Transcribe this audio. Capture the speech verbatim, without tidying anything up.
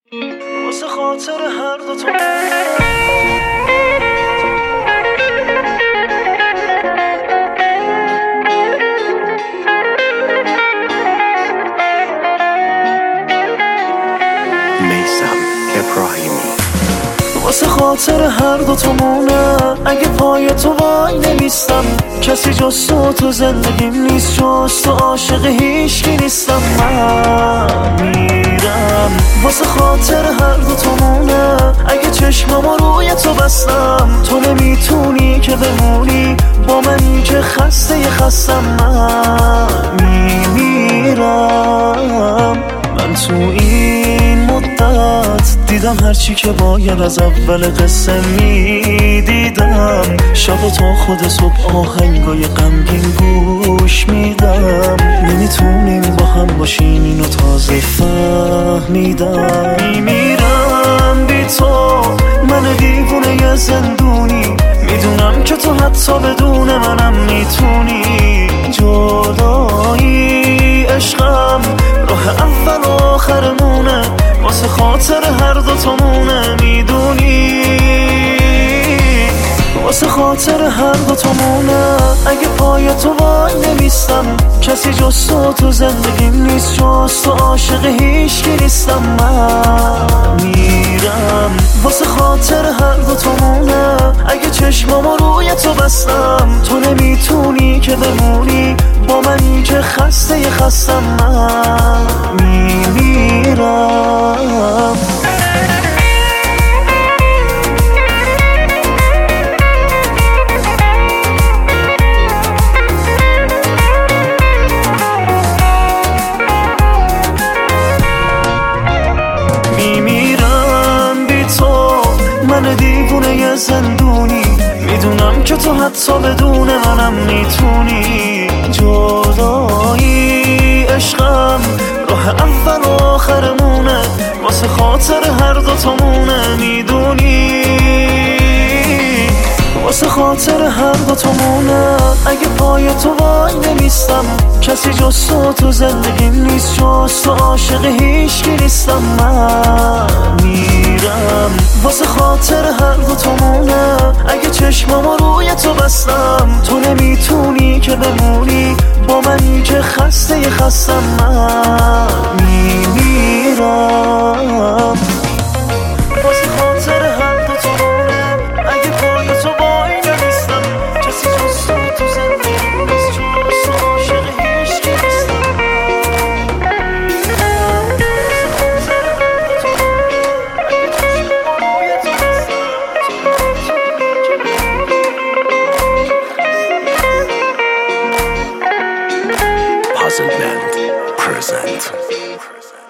واسه خاطر هر دو تو میثم ابراهیمی. واسه خاطر هر دو تامونه اگه پای تو وای نمیستم، کسی جز تو تو زندگیم نیست، جز تو عاشق هیچکی نیستم. من میرم واسه خاطر هر دو تامونه اگه چشمامو روی تو بستم، تو نمیتونی که بمونی با منی که خسته خستم. من میمیرم. من تو این مدت دیدم هرچی که باید از اول قصه میدیدم، شب تا خود صبح آهنگای غمگین گوش میدم، نمیتونیم با هم باشیم اینو تازه فهمیدم. میمیرم بی تو، من دیوونه زندونی، میدونم که تو حتی بدون منم میتونی. جدایی عشقم راه اول و آخرمونه، واسه خاطر هر دو تامونه میدونی. واسه خاطر هر دو تامونه اگه پای تو وای نمیستم، کسی جز تو تو زندگیم نیست، جز تو عاشق هیچکی نیستم. من میرم واسه خاطر هر دو تامونه اگه چشمامو روی تو بستم، تو نمیتونی که بمونی با منی که خسته خستم. من میمیرم. میمیرم بی تو، من دیوونه زندونی، میدونم که تو حتی بدون منم میتونی. جدایی عشقم راه اول و آخرمونه، واسه خاطر هر دو تامونه میدونی. واسه خاطر هر دو تامونه اگه پای تو وای نمیستم، کسی جز تو تو زندگیم نیست، جز تو عاشق هیچکی نیستم. من میرم واسه خاطر هر دو تامونه اگه چشمامو روی تو بستم، تو نمیتونی که بمونی با منی که خسته خستم. من میمیرم واسه خاطر هر دو تامونه اگه پای تو وای نمیستم، کسی جز تو تو زندگیم نیست، جز تو عاشق هیچکی نیستم. Puzzle Band present.